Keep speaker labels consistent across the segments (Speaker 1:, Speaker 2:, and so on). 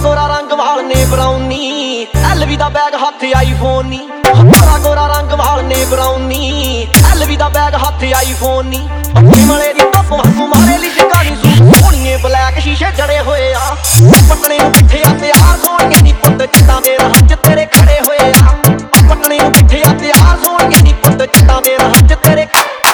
Speaker 1: गोरा रंग वाल ने ब्राउनी LV दा बैग हाथ आईफोन नी गोरा गोरा रंग वाल ने ब्राउनी LV दा बैग हाथ आईफोन नी मले दी टप हंसू मारे ली जगानी सोहणीए ब्लैक शीशे जड़े होए आ पटने नूं पिठे आ तैयार सोहणीए नी पुੱਤ जिद्दां मेरा हंज तेरे खड़े होए आ पटने नूं पिठे आ तैयार सोहणीए नी पुੱਤ जिद्दां मेरा हंज तेरे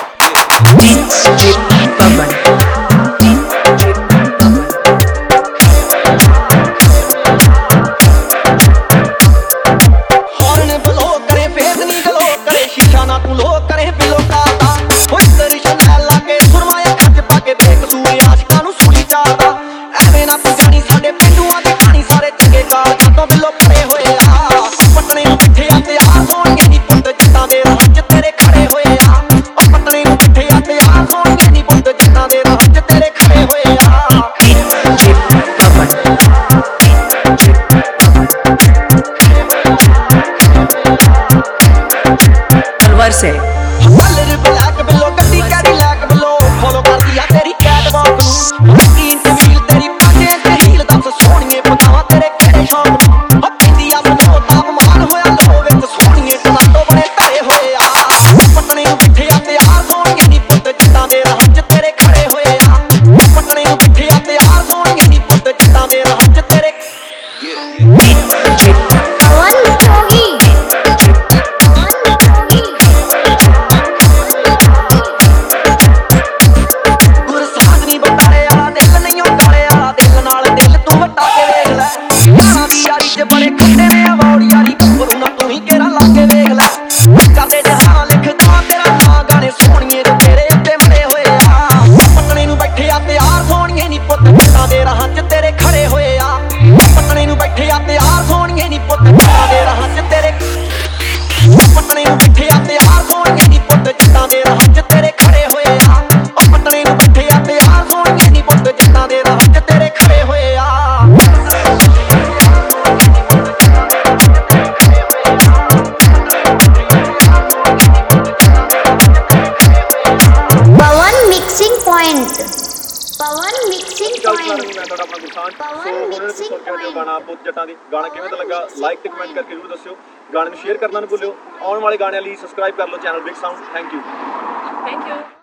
Speaker 2: से
Speaker 1: कलर ब्लैक बिलो गड्डी कैरी लैक बिलो फॉलो कर दिया तेरी कैटवॉक ग्रीन ते व्हील तेरी पाटे ते हील दस सोहणीए पतावा तेरे केड़े शौक हत्ती आ बनो तापमान होया लो विच सोहणीए टमाटो बड़े धरे होए आ पटने नूं पिठे आ तैयार सोहणीए नी पुੱਤ जिद्दां मेरा हंज तेरे खड़े होए आ पटने नूं पिठे आ तैयार सोहणीए नी पुੱਤ जिद्दां मेरा हंज तेरे बड़े खड्डे ने अवार्ड यारी कपूर ना तू ही केरा लाके वेख लै कादे जहां लिखदा तेरा नां गाने सोहणीए जो तेरे उत्ते बड़े होए आ पटने नूं बैठे आ तैयार सोहणीए नी पुੱਤ जिद्दां दे राह च तेरे खड़े होए आ पटने नूं बैठे आ तैयार सोहणीए नी पुੱਤ जिद्दां दे राह च तेरे पटने नूं बैठे आ तैयार सोहणीए नी पुੱਤ जिद्दां दे राह च तेरे खड़े होए आ पटने नूं बैठे आ तैयार सोहणीए नी पुੱਤ जिद्दां दे राह च तेरे खड़े होए आ
Speaker 3: पवन मिक्सिंग पॉइंट
Speaker 4: मैं थोड़ा अपना गुरसान
Speaker 3: पवन मिक्सिंग पॉइंट
Speaker 4: गाना पुੱਤ जट्टां दी गाना किवें दा लगा लाइक ते कमेंट करके जरूर दस्सियो गाने ਨੂੰ शेयर करना ना भूलियो आने वाले गाने ਲਈ सब्सक्राइब कर लो channel big sound thank you